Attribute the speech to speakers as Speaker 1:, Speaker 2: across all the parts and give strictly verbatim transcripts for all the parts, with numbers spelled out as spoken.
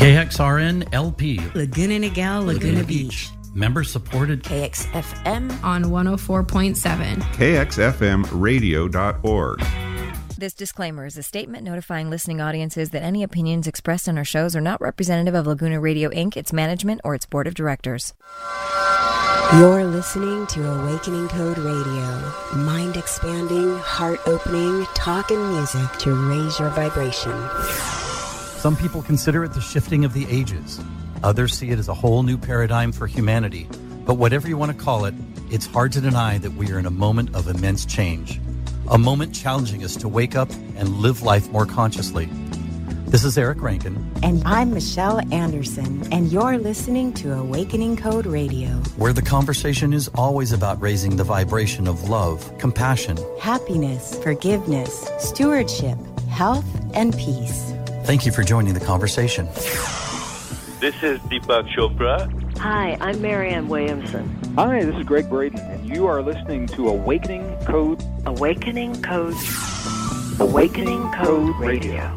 Speaker 1: K X R N L P,
Speaker 2: Laguna Niguel, Laguna, Laguna Beach. Beach.
Speaker 1: Member supported.
Speaker 3: K X F M
Speaker 4: on one oh four point seven.
Speaker 5: K X F M radio dot org.
Speaker 3: This disclaimer is a statement notifying listening audiences that any opinions expressed on our shows are not representative of Laguna Radio Incorporated, its management, or its board of directors.
Speaker 6: You're listening to Awakening Code Radio. Mind-expanding, heart-opening, talk and music to raise your vibration.
Speaker 1: Some people consider it the shifting of the ages. Others see it as a whole new paradigm for humanity. But whatever you want to call it, it's hard to deny that we are in a moment of immense change. A moment challenging us to wake up and live life more consciously. This is Eric Rankin.
Speaker 6: And I'm Michelle Anderson, and you're listening to Awakening Code Radio,
Speaker 1: where the conversation is always about raising the vibration of love, compassion,
Speaker 6: happiness, forgiveness, stewardship, health, and peace.
Speaker 1: Thank you for joining the conversation.
Speaker 7: This is Deepak Chopra.
Speaker 8: Hi, I'm Marianne Williamson.
Speaker 9: Hi, this is Greg Braden, and you are listening to Awakening Code...
Speaker 8: Awakening Code... Awakening Code Radio.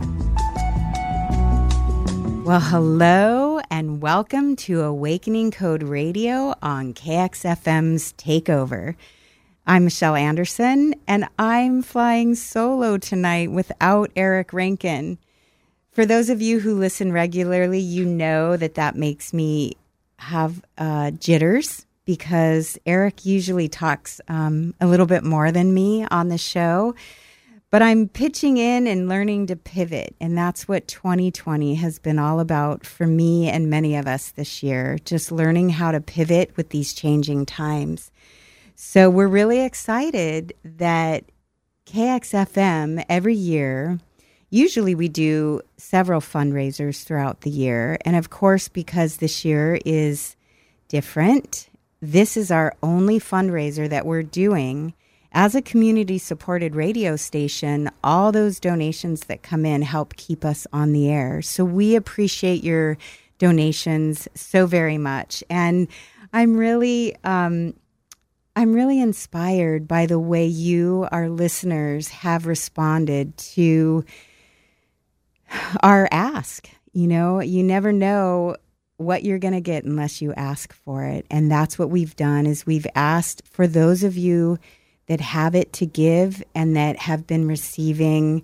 Speaker 2: Well, hello, and welcome to Awakening Code Radio on K X F M's Takeover. I'm Michelle Anderson, and I'm flying solo tonight without Eric Rankin. For those of you who listen regularly, you know that that makes me have uh, jitters because Eric usually talks um, a little bit more than me on the show. But I'm pitching in and learning to pivot, and that's what twenty twenty has been all about for me and many of us this year, just learning how to pivot with these changing times. So we're really excited that K X F M every year, usually we do several fundraisers throughout the year. And of course, because this year is different, this is our only fundraiser that we're doing. As a community-supported radio station, all those donations that come in help keep us on the air. So we appreciate your donations so very much. And I'm really... Um, I'm really inspired by the way you, our listeners, have responded to our ask. You know, you never know what you're going to get unless you ask for it. And that's what we've done is we've asked for those of you that have it to give and that have been receiving,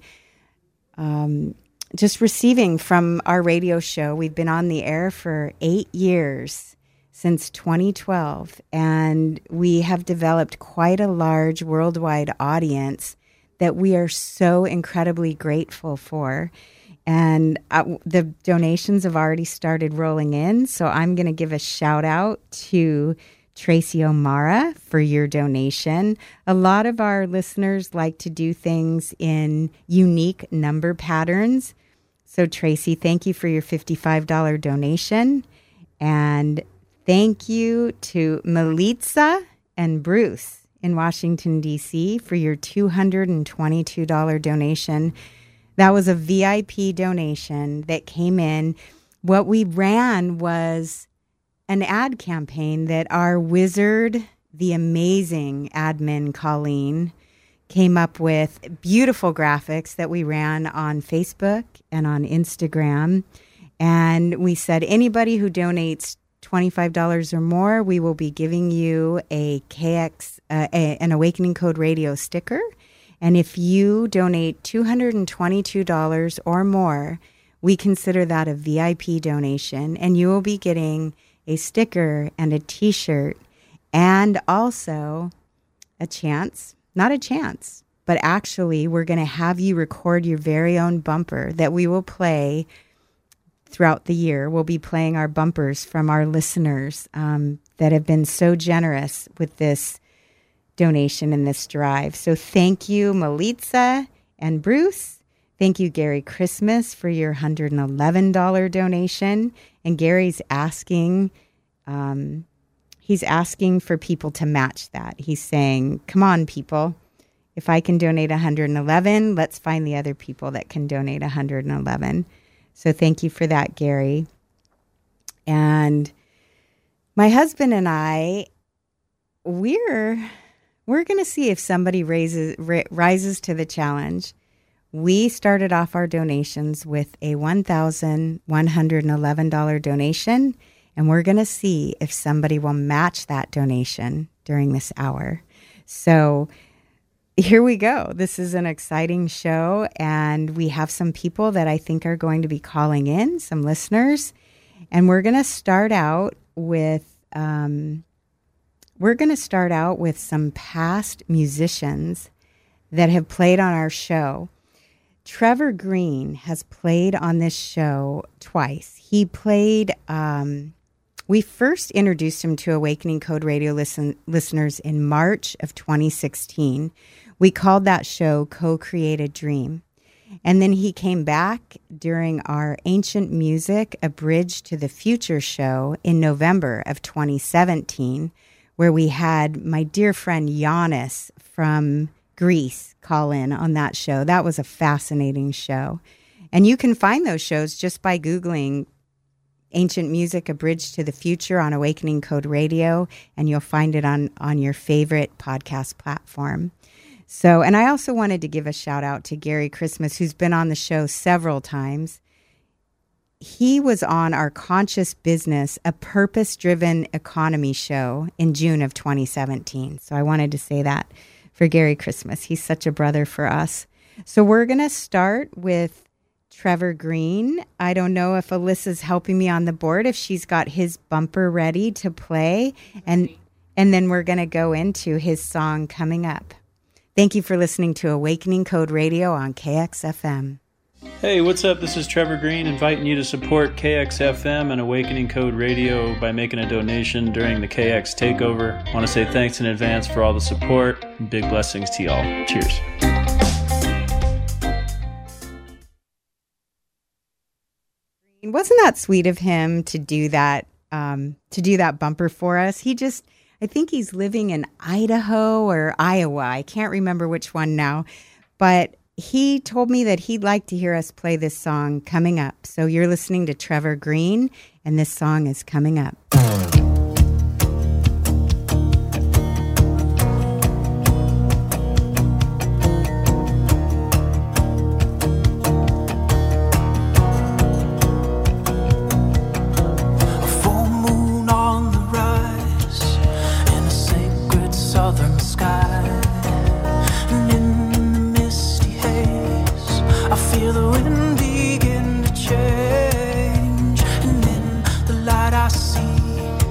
Speaker 2: um, just receiving from our radio show. We've been on the air for eight years. Since twenty twelve, and we have developed quite a large worldwide audience that we are so incredibly grateful for. And uh, the donations have already started rolling in, so I'm going to give a shout out to Tracy O'Mara for your donation. A lot of our listeners like to do things in unique number patterns. So Tracy, thank you for your fifty-five dollars donation. And thank you to Melitza and Bruce in Washington, D C for your two hundred twenty-two dollars donation. That was a V I P donation that came in. What we ran was an ad campaign that our wizard, the amazing admin Colleen, came up with beautiful graphics that we ran on Facebook and on Instagram. And we said anybody who donates twenty-five dollars or more, we will be giving you a K X, uh, a, an Awakening Code Radio sticker. And if you donate two hundred twenty-two dollars or more, we consider that a V I P donation. And you will be getting a sticker and a T-shirt and also a chance, not a chance, but actually we're going to have you record your very own bumper that we will play throughout the year. We'll be playing our bumpers from our listeners um, that have been so generous with this donation and this drive. So thank you, Melitza and Bruce. Thank you, Gary Christmas, for your one hundred eleven dollars donation. And Gary's asking, um, he's asking for people to match that. He's saying, come on, people. If I can donate one hundred eleven, let's find the other people that can donate one hundred eleven. So thank you for that, Gary. And my husband and I, we're we're going to see if somebody raises ri- rises to the challenge. We started off our donations with a one thousand one hundred eleven dollars donation, and we're going to see if somebody will match that donation during this hour. So here we go. This is an exciting show, and we have some people that I think are going to be calling in, some listeners, and we're going to start out with um, we're going to start out with some past musicians that have played on our show. Trevor Green has played on this show twice. He played, um, we first introduced him to Awakening Code Radio listen, listeners in March of twenty sixteen. We called that show Co-Created Dream. And then he came back during our Ancient Music, A Bridge to the Future show in November of twenty seventeen, where we had my dear friend Giannis from Greece call in on that show. That was a fascinating show. And you can find those shows just by Googling Ancient Music, A Bridge to the Future on Awakening Code Radio, and you'll find it on, on your favorite podcast platform. So, and I also wanted to give a shout out to Gary Christmas, who's been on the show several times. He was on our Conscious Business, a purpose-driven economy show in June of twenty seventeen. So I wanted to say that for Gary Christmas. He's such a brother for us. So we're going to start with Trevor Green. I don't know if Alyssa's helping me on the board, if she's got his bumper ready to play. And, and then we're going to go into his song coming up. Thank you for listening to Awakening Code Radio on K X F M.
Speaker 10: Hey, what's up? This is Trevor Green inviting you to support K X F M and Awakening Code Radio by making a donation during the K X Takeover. I want to say thanks in advance for all the support and big blessings to y'all. Cheers.
Speaker 2: Wasn't that sweet of him to do that, um, to do that bumper for us? He just, I think he's living in Idaho or Iowa. I can't remember which one now, but he told me that he'd like to hear us play this song coming up. So you're listening to Trevor Green, and this song is coming up.
Speaker 11: Begin to change, and in the light I see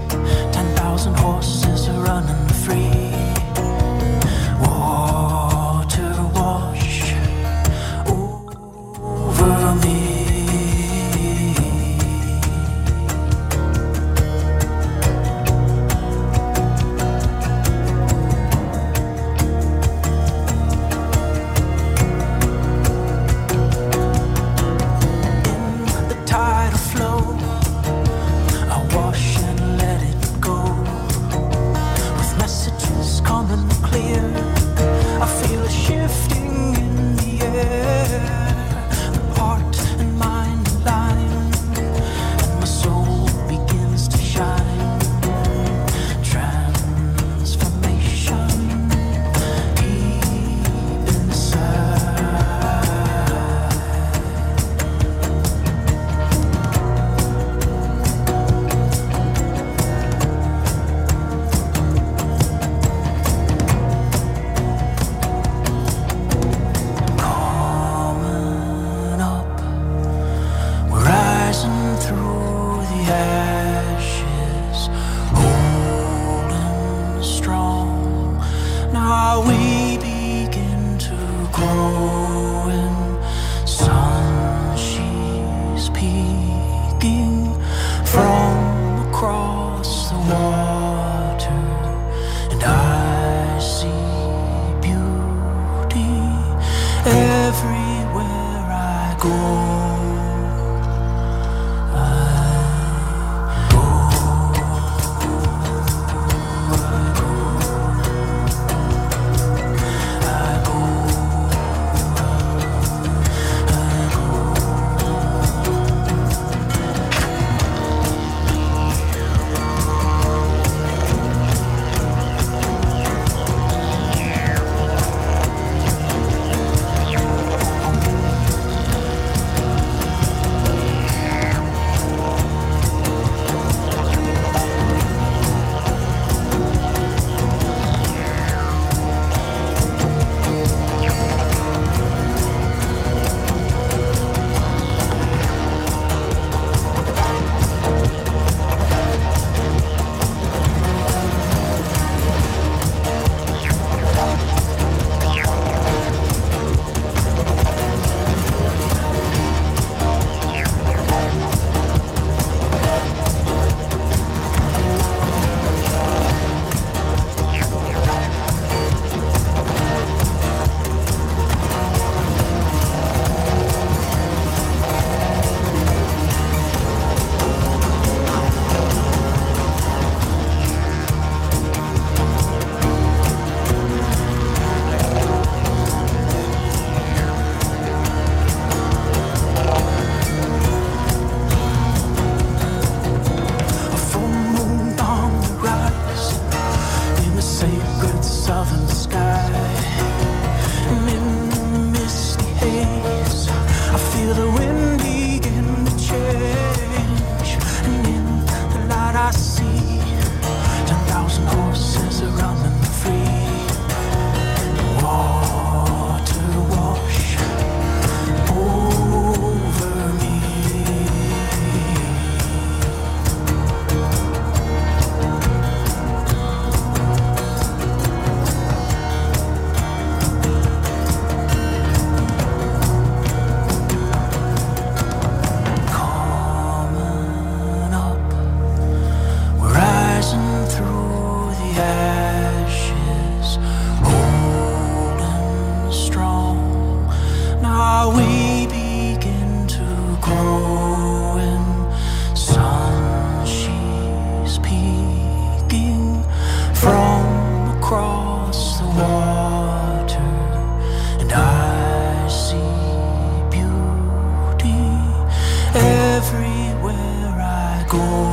Speaker 11: everywhere I go.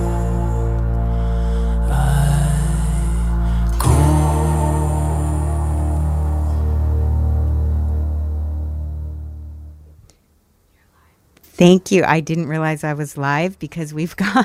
Speaker 2: Thank you. I didn't realize I was live because we've got...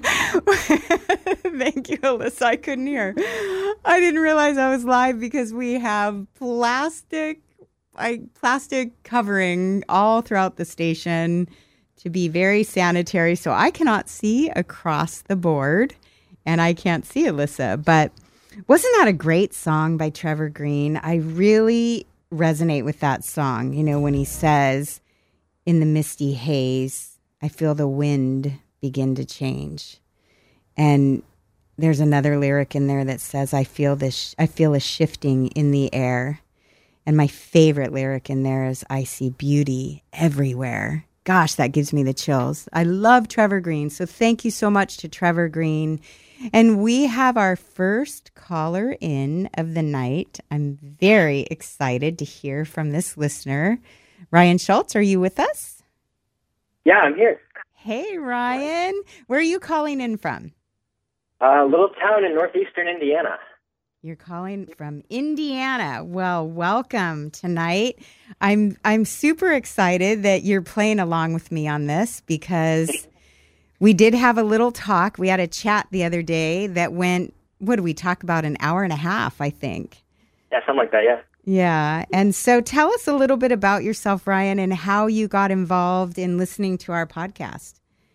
Speaker 2: Thank you, Alyssa. I couldn't hear. I didn't realize I was live because we have plastic, like plastic covering all throughout the station to be very sanitary. So I cannot see across the board, and I can't see Alyssa. But wasn't that a great song by Trevor Green? I really resonate with that song. You know, when he says, in the misty haze, I feel the wind begin to change. And there's another lyric in there that says, I feel this, I feel a shifting in the air. And my favorite lyric in there is, I see beauty everywhere. Gosh, that gives me the chills. I love Trevor Green. So thank you so much to Trevor Green. And we have our first caller in of the night. I'm very excited to hear from this listener. Ryan Schultz, are you with us?
Speaker 12: Yeah, I'm here.
Speaker 2: Hey, Ryan. Where are you calling in from?
Speaker 12: A uh, little town in northeastern Indiana.
Speaker 2: You're calling from Indiana. Well, welcome tonight. I'm I'm super excited that you're playing along with me on this because we did have a little talk. We had a chat the other day that went, what did we talk about, an hour and a half, I think.
Speaker 12: Yeah, something like that, yeah.
Speaker 2: Yeah. And so tell us a little bit about yourself, Ryan, and how you got involved in listening to our podcast.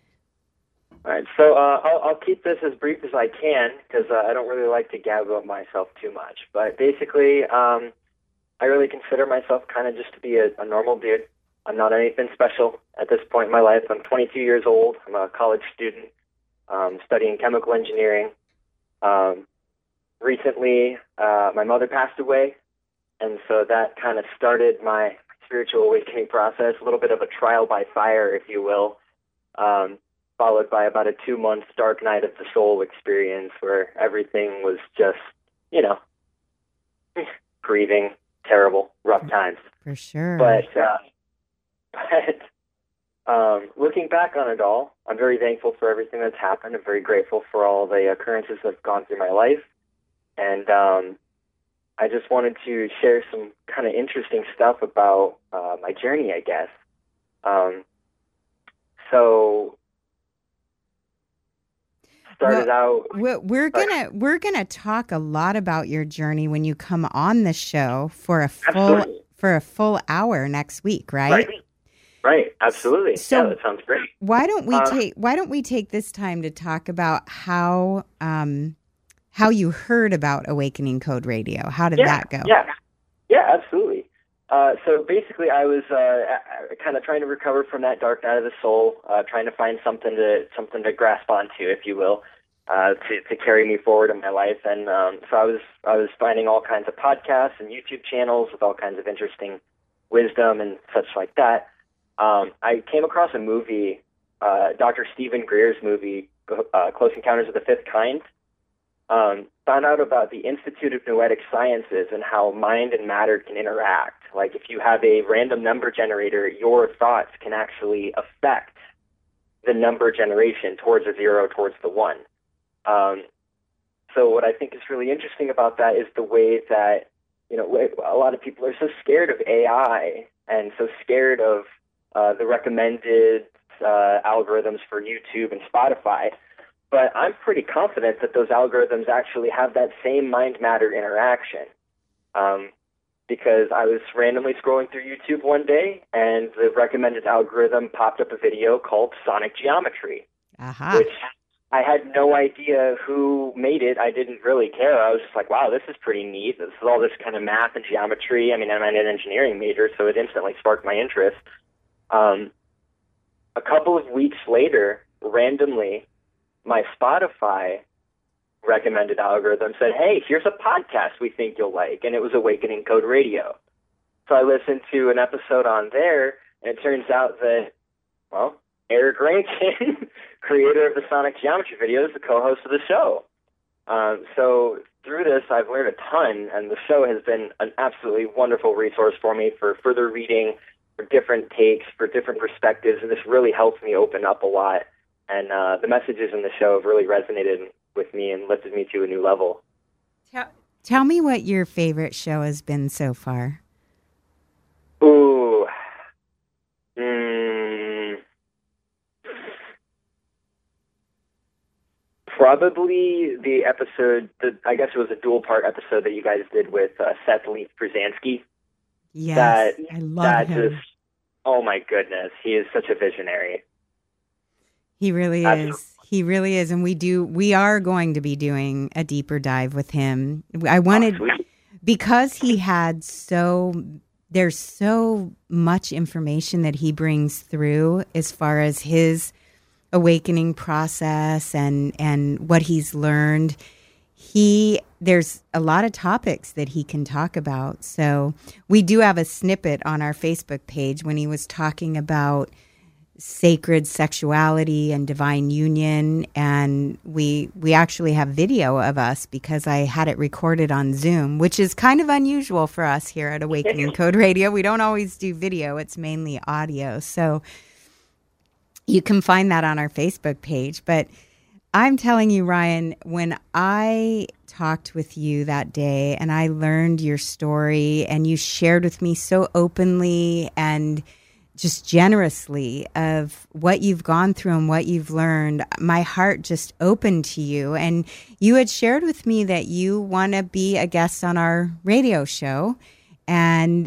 Speaker 12: All right. So uh, I'll, I'll keep this as brief as I can because uh, I don't really like to gab about myself too much. But basically, um, I really consider myself kind of just to be a, a normal dude. I'm not anything special at this point in my life. I'm twenty-two years old. I'm a college student um, studying chemical engineering. Um, recently, uh, my mother passed away. And so that kind of started my spiritual awakening process, a little bit of a trial by fire, if you will, um, followed by about a two-month dark night of the soul experience where everything was just, you know, grieving, terrible, rough times.
Speaker 2: For sure.
Speaker 12: But, uh, but um, looking back on it all, I'm very thankful for everything that's happened. I'm very grateful for all the occurrences that have gone through my life. And, um, I just wanted to share some kind of interesting stuff about uh, my journey, I guess. Um, so, started
Speaker 2: well,
Speaker 12: out.
Speaker 2: We're, we're gonna we're gonna talk a lot about your journey when you come on the show for a full
Speaker 12: Absolutely.
Speaker 2: for a full hour next week, right?
Speaker 12: Right. Right. Absolutely.
Speaker 2: So
Speaker 12: yeah, that sounds great.
Speaker 2: Why don't we
Speaker 12: uh,
Speaker 2: take Why don't we take this time to talk about how. Um, How you heard about Awakening Code Radio? How did
Speaker 12: yeah,
Speaker 2: that go?
Speaker 12: Yeah, yeah, absolutely. Uh, so basically, I was uh, kind of trying to recover from that dark night of the soul, uh, trying to find something to something to grasp onto, if you will, uh, to to carry me forward in my life. And um, so I was I was finding all kinds of podcasts and YouTube channels with all kinds of interesting wisdom and such like that. Um, I came across a movie, uh, Doctor Stephen Greer's movie, uh, Close Encounters of the Fifth Kind. Um, found out about the Institute of Noetic Sciences and how mind and matter can interact. Like if you have a random number generator, your thoughts can actually affect the number generation towards a zero, towards the one. Um, so what I think is really interesting about that is the way that, you know, a lot of people are so scared of A I and so scared of uh, the recommended uh, algorithms for YouTube and Spotify. But I'm pretty confident that those algorithms actually have that same mind-matter interaction. Um, because I was randomly scrolling through YouTube one day, and the recommended algorithm popped up a video called Sonic Geometry,
Speaker 2: uh-huh.
Speaker 12: which I had no idea who made it. I didn't really care. I was just like, wow, this is pretty neat. This is all this kind of math and geometry. I mean, I'm an engineering major, so it instantly sparked my interest. Um, a couple of weeks later, randomly, my Spotify recommended algorithm said, hey, here's a podcast we think you'll like, and it was Awakening Code Radio. So I listened to an episode on there, and it turns out that, well, Eric Rankin, creator of the Sonic Geometry video, is the co-host of the show. Um, so through this, I've learned a ton, and the show has been an absolutely wonderful resource for me for further reading, for different takes, for different perspectives, and this really helps me open up a lot. And uh, the messages in the show have really resonated with me and lifted me to a new level.
Speaker 2: Tell, tell me what your favorite show has been so far.
Speaker 12: Ooh. Mm. Probably the episode, the, I guess it was a dual-part episode that you guys did with uh, Seth Leaf Brzezinski.
Speaker 2: Yes,
Speaker 12: that,
Speaker 2: I love
Speaker 12: that
Speaker 2: him.
Speaker 12: Just, oh my goodness, he is such a visionary.
Speaker 2: He really
Speaker 12: Absolutely.
Speaker 2: is. He really is. And we do, we are going to be doing a deeper dive with him. I wanted,
Speaker 12: Oh,
Speaker 2: because he had so, there's so much information that he brings through as far as his awakening process and, and what he's learned. He, there's a lot of topics that he can talk about. So we do have a snippet on our Facebook page when he was talking about sacred sexuality and divine union, and we we actually have video of us because I had it recorded on Zoom, which is kind of unusual for us here at Awakening Code Radio. We don't always do video, it's mainly audio. So you can find that on our Facebook page. But I'm telling you, Ryan, when I talked with you that day and I learned your story and you shared with me so openly and just generously of what you've gone through and what you've learned, my heart just opened to you. And you had shared with me that you want to be a guest on our radio show. And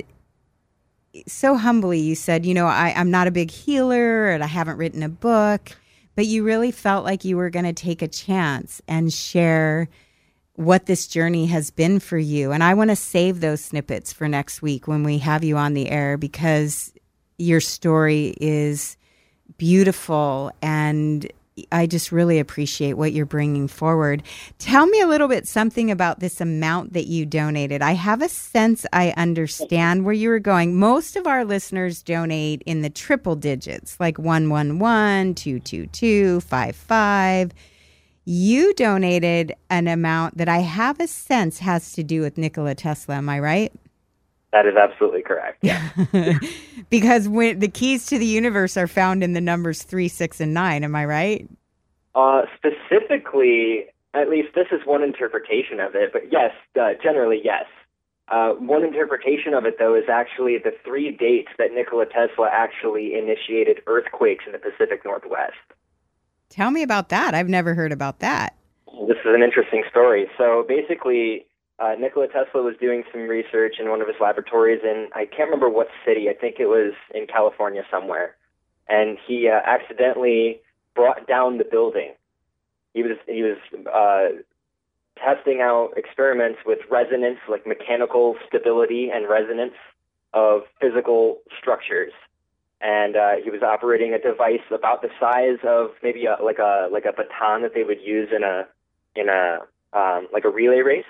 Speaker 2: so humbly you said, you know, I, I'm not a big healer and I haven't written a book, but you really felt like you were going to take a chance and share what this journey has been for you. And I want to save those snippets for next week when we have you on the air, because your story is beautiful, and I just really appreciate what you're bringing forward. Tell me a little bit something about this amount that you donated. I have a sense I understand where you were going. Most of our listeners donate in the triple digits, like one one one, two two two, five five. You donated an amount that I have a sense has to do with Nikola Tesla. Am I right?
Speaker 12: That is absolutely correct. Yeah.
Speaker 2: Because when the keys to the universe are found in the numbers three, six, and nine. Am I right?
Speaker 12: Uh, specifically, at least this is one interpretation of it. But yes, uh, generally yes. Uh, one interpretation of it, though, is actually the three dates that Nikola Tesla actually initiated earthquakes in the Pacific Northwest.
Speaker 2: Tell me about that. I've never heard about that.
Speaker 12: This is an interesting story. So basically, Uh, Nikola Tesla was doing some research in one of his laboratories in, I can't remember what city, I think it was in California somewhere. And he uh, accidentally brought down the building. He was he was uh, testing out experiments with resonance, like mechanical stability and resonance of physical structures. And uh, he was operating a device about the size of maybe a, like a like a baton that they would use in a in a um, like a relay race.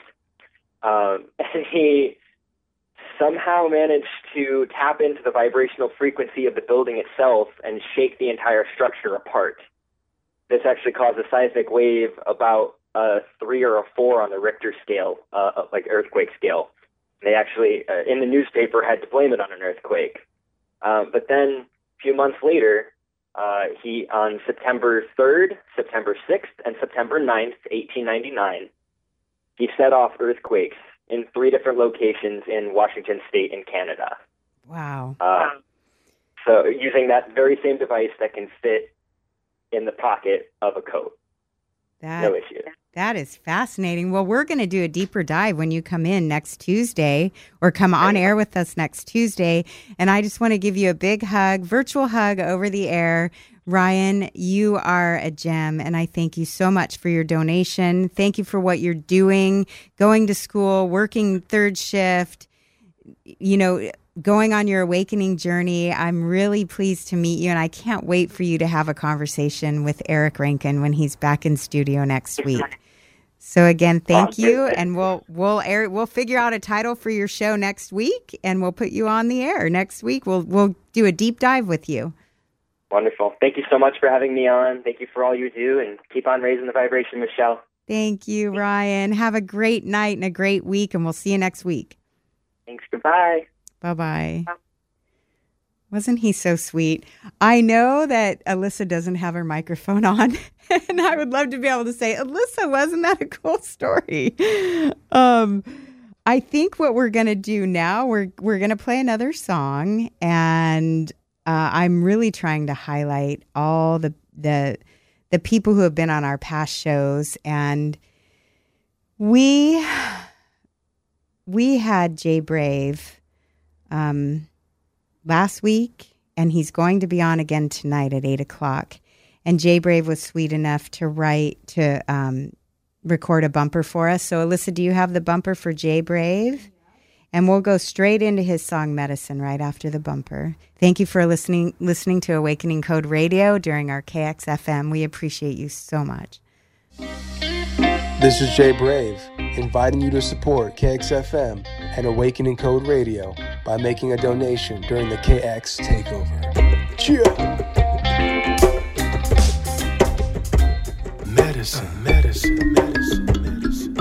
Speaker 12: Um, and he somehow managed to tap into the vibrational frequency of the building itself and shake the entire structure apart. This actually caused a seismic wave about a three or a four on the Richter scale, uh, like earthquake scale. They actually, uh, in the newspaper, had to blame it on an earthquake. Um, but then a few months later, uh, he, on September third, September sixth, and September ninth, eighteen ninety-nine, he set off earthquakes in three different locations in Washington State and Canada.
Speaker 2: Wow.
Speaker 12: Uh, so using that very same device that can fit in the pocket of a coat.
Speaker 2: That,
Speaker 12: no issue.
Speaker 2: That is fascinating. Well, we're going to do a deeper dive when you come in next Tuesday, or come on air with us next Tuesday. And I just want to give you a big hug, virtual hug over the air. Ryan, you are a gem, and I thank you so much for your donation. Thank you for what you're doing, going to school, working third shift, you know, going on your awakening journey. I'm really pleased to meet you, and I can't wait for you to have a conversation with Eric Rankin when he's back in studio next week. So again, thank you, and we'll we'll air we'll figure out a title for your show next week, and we'll put you on the air next week. We'll we'll do a deep dive with you.
Speaker 12: Wonderful. Thank you so much for having me on. Thank you for all you do, and keep on raising the vibration, Michelle.
Speaker 2: Thank you, Ryan. Have a great night and a great week, and we'll see you next week.
Speaker 12: Thanks. Goodbye.
Speaker 2: Bye-bye. Wasn't he so sweet? I know that Alyssa doesn't have her microphone on, and I would love to be able to say, Alyssa, wasn't that a cool story? Um, I think what we're going to do now, we're we're going to play another song, and uh, I'm really trying to highlight all the the the people who have been on our past shows, and we we had Jay Brave um, last week, and he's going to be on again tonight at eight o'clock. And Jay Brave was sweet enough to write to um, record a bumper for us. So, Alyssa, do you have the bumper for Jay Brave? Yeah. And we'll go straight into his song Medicine right after the bumper. Thank you for listening listening to Awakening Code Radio during our K X F M. We appreciate you so much.
Speaker 11: This is Jay Brave, inviting you to support K X F M and Awakening Code Radio by making a donation during the K X Takeover. Cheer! Medicine, medicine, medicine, medicine.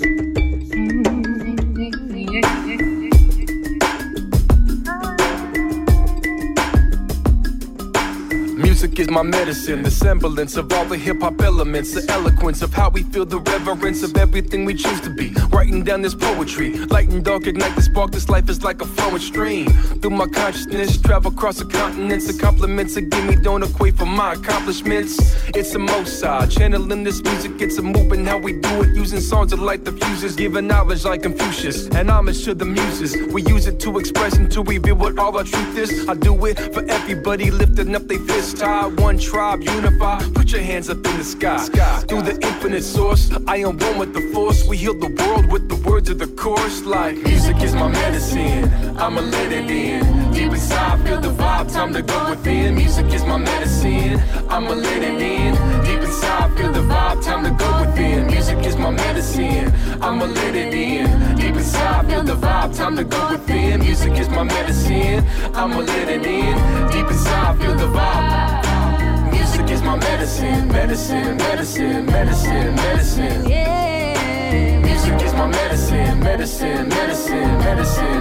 Speaker 11: Music is my medicine, the semblance of all the hip-hop elements, the eloquence of how we feel, the reverence of everything we choose to be. Writing down this poetry, light and dark, ignite the spark. This life is like a flowing stream. Through my consciousness, travel across the continents. The compliments that give me don't equate for my accomplishments. It's a Mozart, channeling this music, it's a movement. How we do it, using songs to light the fuses, giving knowledge like Confucius, and homage to the muses. We use it to express and to reveal what all our truth is. I do it for everybody, lifting up their fists. One tribe, unify, put your hands up in the sky. sky. Through the infinite source, I am one with the force. We heal the world with the words of the chorus. Like, music is my medicine, I'ma let it in. Deep inside, feel the vibe, time to go within. Music is my medicine, I'ma let it in. Deep inside, feel the vibe, time to go within. Music is my medicine, I'ma let it in. Deep inside, feel the vibe, time to go within. Music is my medicine, I'ma let it in. Deep inside, feel the vibe. Music is my medicine, medicine, medicine, medicine, medicine. Yeah. Music is my medicine, medicine, medicine, medicine,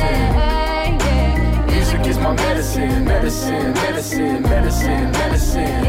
Speaker 11: medicine. Music is my medicine, medicine, medicine, medicine, medicine.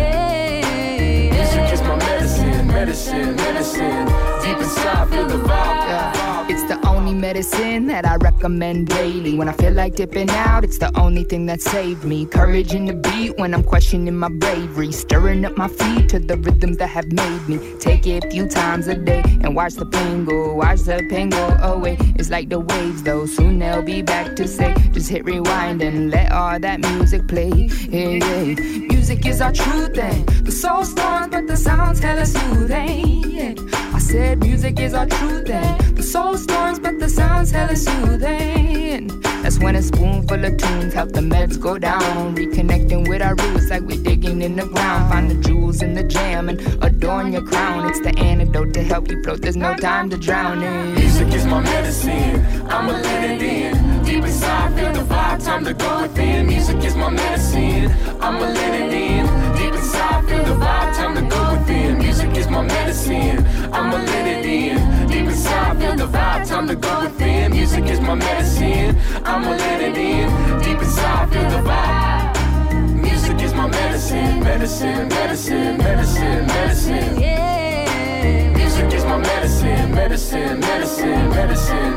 Speaker 11: Music is my medicine, medicine, medicine. Deep inside, feel the vibe. Yeah. It's the only medicine that I recommend daily. When I feel like dipping out, it's the only thing that saved me. Courage in the beat when I'm questioning my bravery. Stirring up my feet to the rhythms that have made me. Take it a few times a day and watch the pain go. Watch the pain go away. It's like the waves though, soon they'll be back to say, just hit rewind and let all that music play. Yeah, yeah. Music is our true thing. The soul storms, but the sound's hella soothing. Yeah. I said music is our true thing. The soul storms, but the sound's hella soothing. That's when a spoonful of tunes help the meds go down. Reconnecting with our roots like we're digging in the ground. Find the jewels in the jam and adorn your crown. It's the antidote to help you float, there's no time to drown in. Music is my medicine, I'ma let it in. Deep inside, feel the vibe, time to go within. Music is my medicine, I'ma let it in. Deep inside, feel the vibe, time to go within. Music is my medicine, I'ma let it in. Deep inside, feel the vibe, time to go within. Music is my medicine, I'ma let it in. Deep inside, feel the vibe. Music is my medicine, medicine, medicine, medicine, medicine. Yeah. Music is my medicine, medicine, medicine, medicine,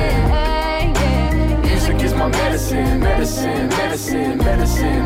Speaker 11: medicine. Music is my medicine, medicine, medicine, medicine,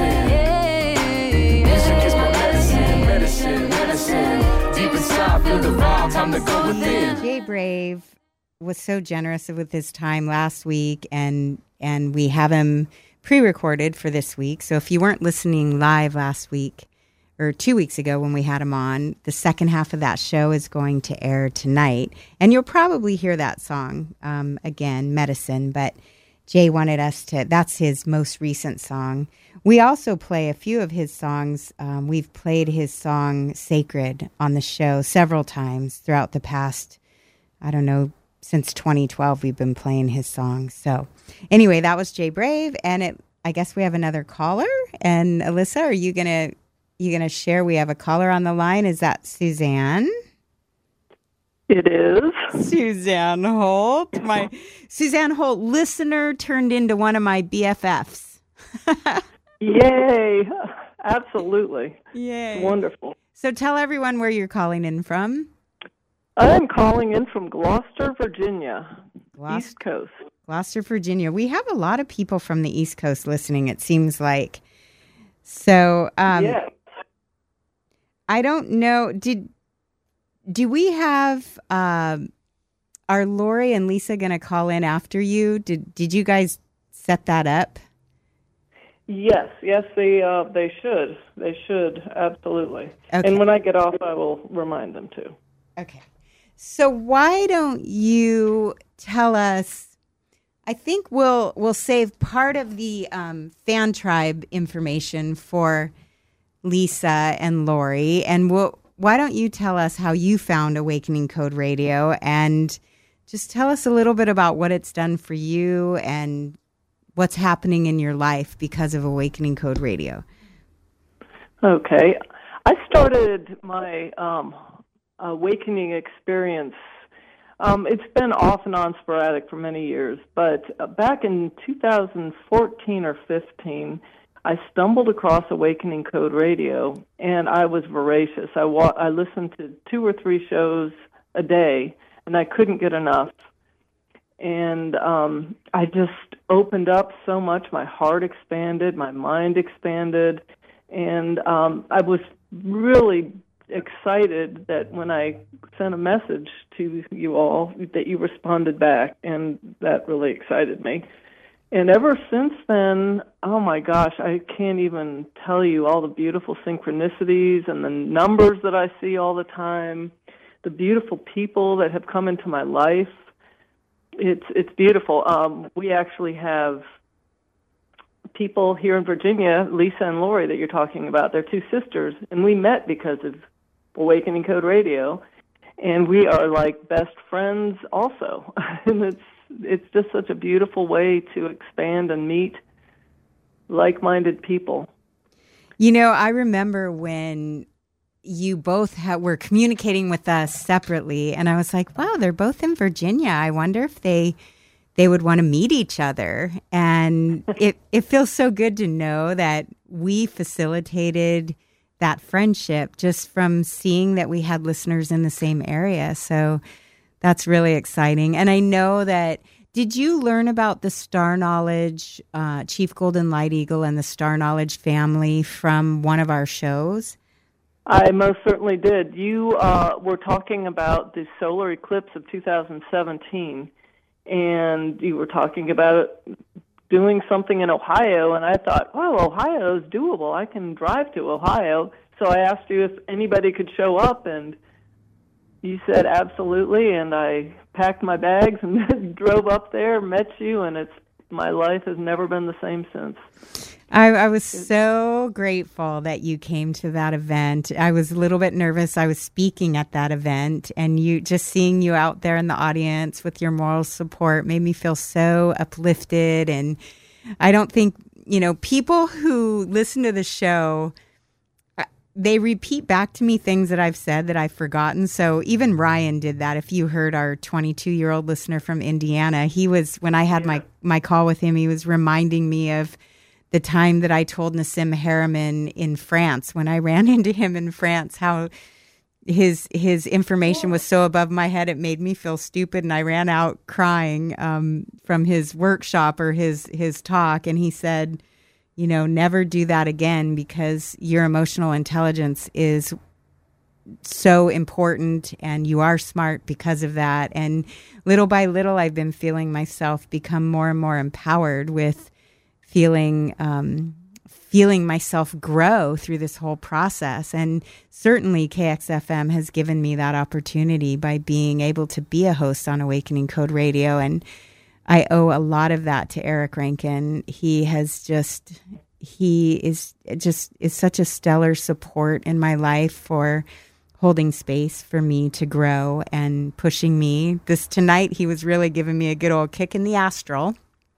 Speaker 11: medicine. Music is my medicine, medicine, medicine. Deep inside, feel the vibe, time to go within.
Speaker 2: Jay Brave was so generous with his time last week, and and we have him pre-recorded for this week. So if you weren't listening live last week or two weeks ago when we had him on, the second half of that show is going to air tonight, and you'll probably hear that song um, again, Medicine. But Jay wanted us to, that's his most recent song. We also play a few of his songs. Um, we've played his song Sacred on the show several times throughout the past, I don't know, since twenty twelve we've been playing his songs. So anyway, that was Jay Brave, and it, I guess we have another caller. And Alyssa, are you gonna you gonna share? We have a caller on the line. Is that Suzanne?
Speaker 8: It is.
Speaker 2: Suzanne Holt. My Suzanne Holt, listener turned into one of my B F Fs.
Speaker 8: Yay! Absolutely.
Speaker 2: Yay.
Speaker 8: Wonderful.
Speaker 2: So tell everyone where you're calling in from.
Speaker 8: I'm calling in from Gloucester, Virginia,
Speaker 2: Gloucester,
Speaker 8: East Coast.
Speaker 2: Gloucester, Virginia. We have a lot of people from the East Coast listening, it seems like. So um,
Speaker 8: yeah.
Speaker 2: I don't know. Did do we have uh, are Lori and Lisa going to call in after you? Did did you guys set that up?
Speaker 8: Yes, yes, they uh, they should. They should, absolutely.
Speaker 2: Okay.
Speaker 8: And when I get off, I will remind them to.
Speaker 2: Okay. So why don't you tell us, I think we'll we'll save part of the um, fan tribe information for Lisa and Lori, and we'll, why don't you tell us how you found Awakening Code Radio, and just tell us a little bit about what it's done for you and what's happening in your life because of Awakening Code Radio.
Speaker 8: Okay. I started my um, awakening experience. Um, it's been off and on sporadic for many years, but uh, back in two thousand fourteen or fifteen, I stumbled across Awakening Code Radio, and I was voracious. I, wa- I listened to two or three shows a day, and I couldn't get enough. And um, I just opened up so much. My heart expanded, my mind expanded, and um, I was really excited that when I sent a message to you all that you responded back, and that really excited me. And ever since then, oh my gosh, I can't even tell you all the beautiful synchronicities and the numbers that I see all the time, the beautiful people that have come into my life. It's it's beautiful. Um, we actually have people here in Virginia, Lisa and Lori, that you're talking about. They're two sisters, and we met because of Awakening Code Radio, and we are like best friends also. And it's it's just such a beautiful way to expand and meet like-minded people.
Speaker 2: You know, I remember when you both ha- were communicating with us separately, and I was like, wow, they're both in Virginia. I wonder if they they would want to meet each other. And it, it feels so good to know that we facilitated that friendship just from seeing that we had listeners in the same area. So that's really exciting. And I know that, did you learn about the Star Knowledge, uh, Chief Golden Light Eagle and the Star Knowledge family from one of our shows?
Speaker 8: I most certainly did. You uh, were talking about the solar eclipse of two thousand seventeen, and you were talking about doing something in Ohio, and I thought, oh, Ohio is doable. I can drive to Ohio. So I asked you if anybody could show up, and you said absolutely, and I packed my bags and drove up there, met you, and it's my life has never been the same since.
Speaker 2: I, I was so grateful that you came to that event. I was a little bit nervous. I was speaking at that event, and you just seeing you out there in the audience with your moral support made me feel so uplifted. And I don't think, you know, people who listen to the show, they repeat back to me things that I've said that I've forgotten. So even Ryan did that. If you heard our twenty-two-year-old listener from Indiana, he was, when I had yeah. my, my call with him, he was reminding me of the time that I told Nassim Harriman in France, when I ran into him in France, how his his information was so above my head, it made me feel stupid, and I ran out crying um, from his workshop or his, his talk, and he said, you know, never do that again, because your emotional intelligence is so important, and you are smart because of that. And little by little, I've been feeling myself become more and more empowered with feeling um, feeling myself grow through this whole process. And certainly K X F M has given me that opportunity by being able to be a host on Awakening Code Radio. And I owe a lot of that to Eric Rankin. He has just, he is just, is such a stellar support in my life for holding space for me to grow and pushing me. This tonight, he was really giving me a good old kick in the astral.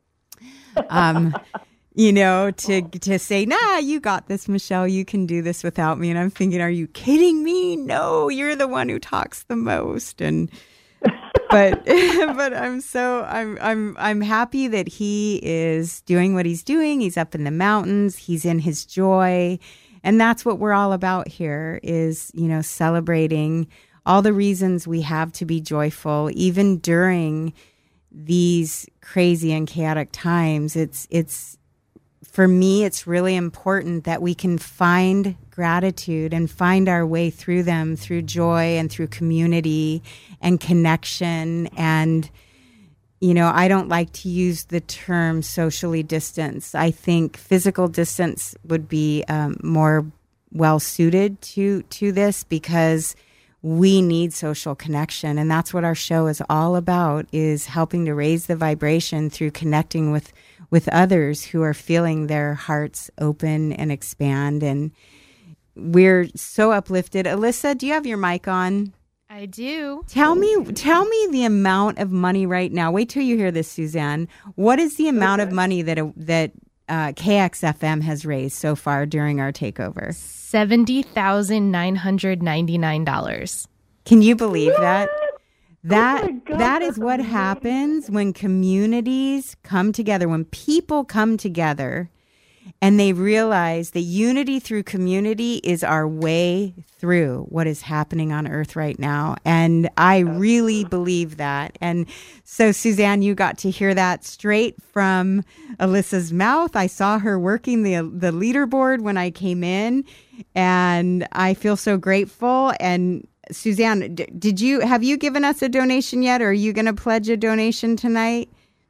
Speaker 2: Um, you know, to to say, nah, you got this, Michelle. You can do this without me. And I'm thinking, are you kidding me? No, you're the one who talks the most. And but but I'm so I'm I'm I'm happy that he is doing what he's doing. He's up in the mountains. He's in his joy, and that's what we're all about here. Is you know celebrating all the reasons we have to be joyful, even during these crazy and chaotic times. It's it's for me, it's really important that we can find gratitude and find our way through them through joy and through community and connection. And, you know, I don't like to use the term socially distance. I think physical distance would be um, more well suited to, to this because we need social connection. And that's what our show is all about, is helping to raise the vibration through connecting with with others who are feeling their hearts open and expand. And we're so uplifted. Alyssa, do you have your mic on?
Speaker 4: I do.
Speaker 2: Tell me, tell me the amount of money right now. Wait till you hear this, Suzanne. What is the amount okay. of money that that uh, K X F M has raised so far during our takeover?
Speaker 4: seventy thousand nine hundred ninety-nine dollars.
Speaker 2: Can you believe that?
Speaker 8: What?
Speaker 2: That
Speaker 8: oh God,
Speaker 2: that is what amazing. happens when communities come together, when people come together and they realize that unity through community is our way through what is happening on Earth right now. And I really believe that. And so, Suzanne, you got to hear that straight from Alyssa's mouth. I saw her working the the leaderboard when I came in, and I feel so grateful. And Suzanne, d- did you have you given us a donation yet, or are you going to pledge a donation tonight?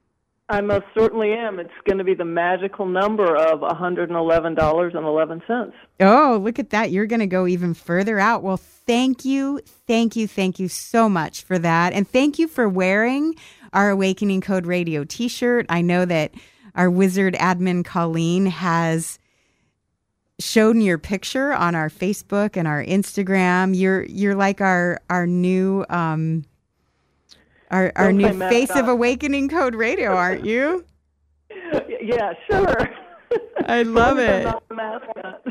Speaker 8: I most certainly am. It's going to be the magical number of one hundred eleven dollars and eleven cents.
Speaker 2: Oh, look at that. You're going to go even further out. Well, thank you, thank you, thank you so much for that. And thank you for wearing our Awakening Code Radio t-shirt. I know that our wizard admin, Colleen, has shown your picture on our Facebook and our Instagram. You're you're like our our new um our our new face of Awakening Code Radio, aren't you?
Speaker 8: Yeah, sure.
Speaker 2: I love it.
Speaker 8: Not the mascot.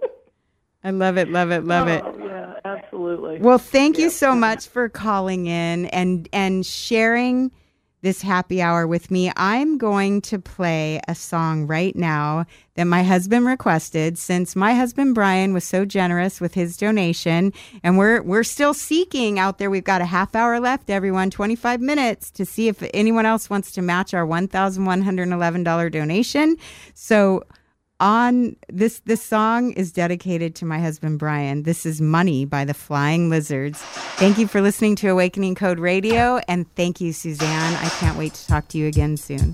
Speaker 2: I love it, love it, love
Speaker 8: oh,
Speaker 2: it.
Speaker 8: Yeah, absolutely.
Speaker 2: Well, thank
Speaker 8: yeah.
Speaker 2: you so much for calling in and and sharing this happy hour with me. I'm going to play a song right now that my husband requested, since my husband Brian was so generous with his donation, and we're we're still seeking out there. We've got a half hour left, everyone, twenty-five minutes, to see if anyone else wants to match our one thousand one hundred eleven dollars donation. So on this this song is dedicated to my husband Brian. This is Money by the Flying Lizards. Thank you for listening to Awakening Code Radio, and thank you, Suzanne. I can't wait to talk to you again soon.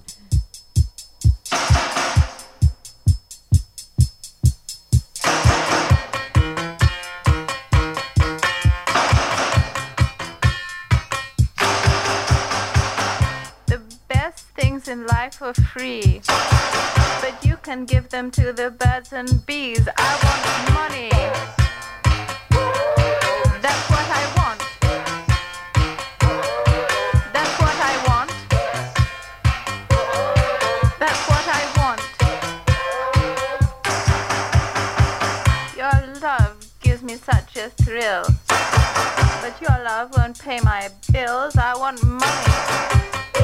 Speaker 13: The best things in life are free, but you can give them to the birds and bees. I want money. That's what I want. That's what I want. That's what I want. Your love gives me such a thrill, but your love won't pay my bills. I want money.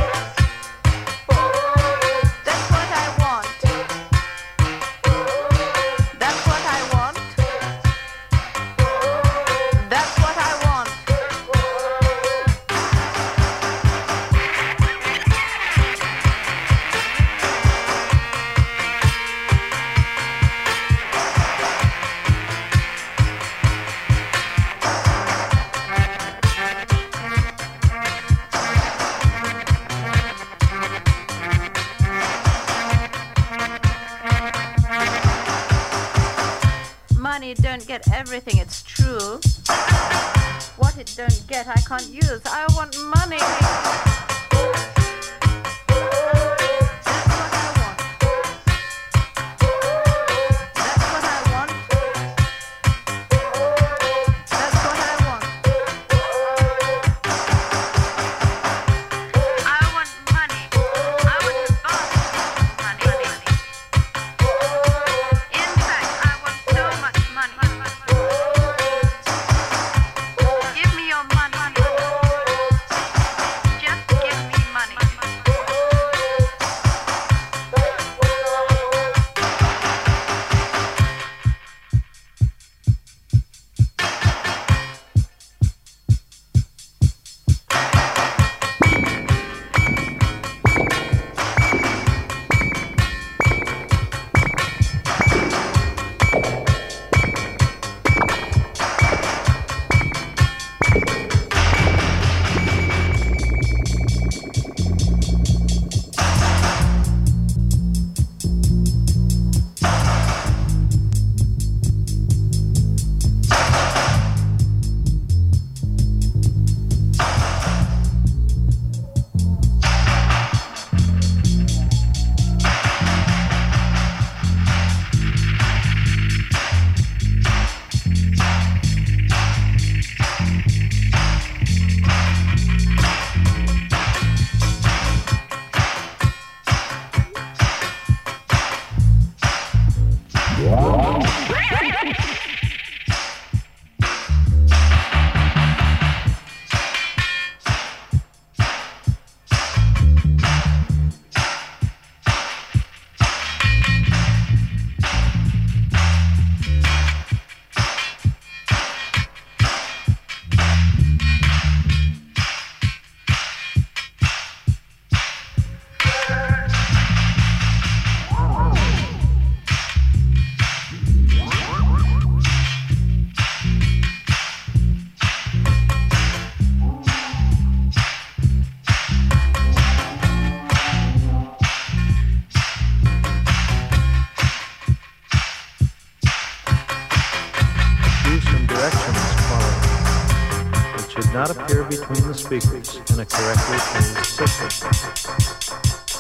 Speaker 13: Don't get everything, it's true. What it don't get, I can't use. I want money.
Speaker 14: directions followed. It should not appear between the speakers in a correctly tuned system.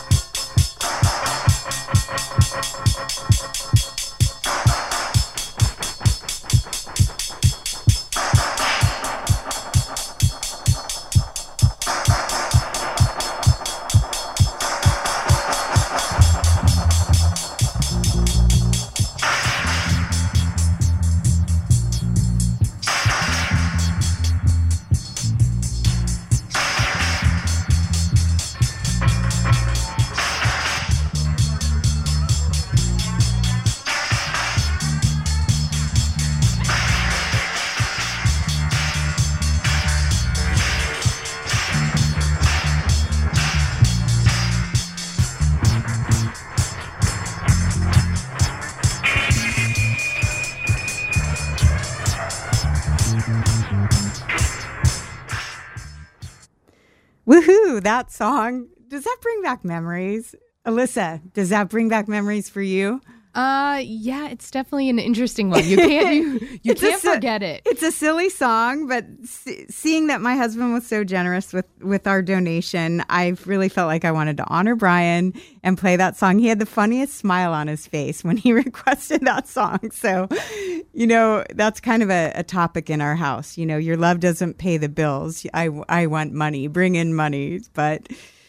Speaker 2: Woohoo, that song. Does that bring back memories? Alyssa, does that bring back memories for you?
Speaker 4: Uh, yeah, it's definitely an interesting one. You can't you, you can't
Speaker 2: a,
Speaker 4: forget it.
Speaker 2: It's a silly song, but see, seeing that my husband was so generous with, with our donation, I really felt like I wanted to honor Brian and play that song. He had the funniest smile on his face when he requested that song. So, you know, that's kind of a, a topic in our house. You know, your love doesn't pay the bills. I, I want money. Bring in money. But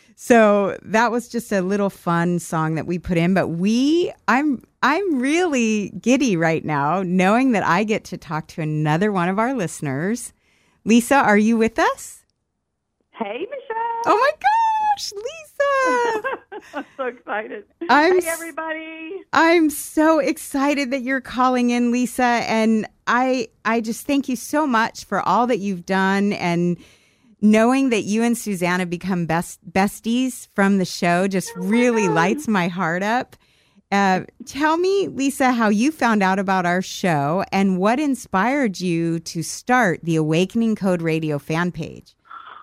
Speaker 2: so that was just a little fun song that we put in. But we, I'm, I'm really giddy right now knowing that I get to talk to another one of our listeners. Lisa, are you with us?
Speaker 15: Hey, Michelle.
Speaker 2: Oh, my gosh, Lisa.
Speaker 15: I'm so excited.
Speaker 2: I'm,
Speaker 15: hey, everybody.
Speaker 2: I'm so excited that you're calling in, Lisa. And I, I just thank you so much for all that you've done. And knowing that you and Susanna become best besties from the show just oh really God. lights my heart up. Uh, tell me, Lisa, how you found out about our show and what inspired you to start the Awakening Code Radio fan page.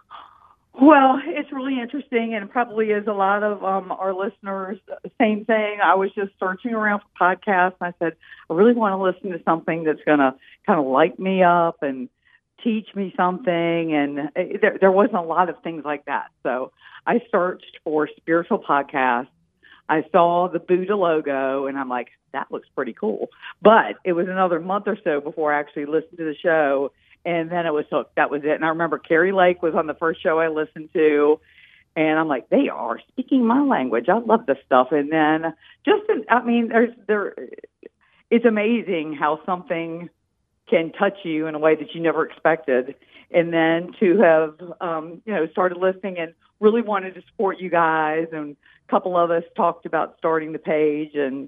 Speaker 15: Well, it's really interesting, and it probably is a lot of um, our listeners. Same thing. I was just searching around for podcasts, and I said, I really want to listen to something that's going to kind of light me up and teach me something. And it, there, there wasn't a lot of things like that. So I searched for spiritual podcasts. I saw the Buddha logo, and I'm like, that looks pretty cool. But it was another month or so before I actually listened to the show, and then it was hooked. That was it. And I remember Carrie Lake was on the first show I listened to, and I'm like, they are speaking my language. I love this stuff. And then just, I mean, there's there. It's amazing how something can touch you in a way that you never expected. And then to have, um, you know, started listening and really wanted to support you guys, and couple of us talked about starting the page, and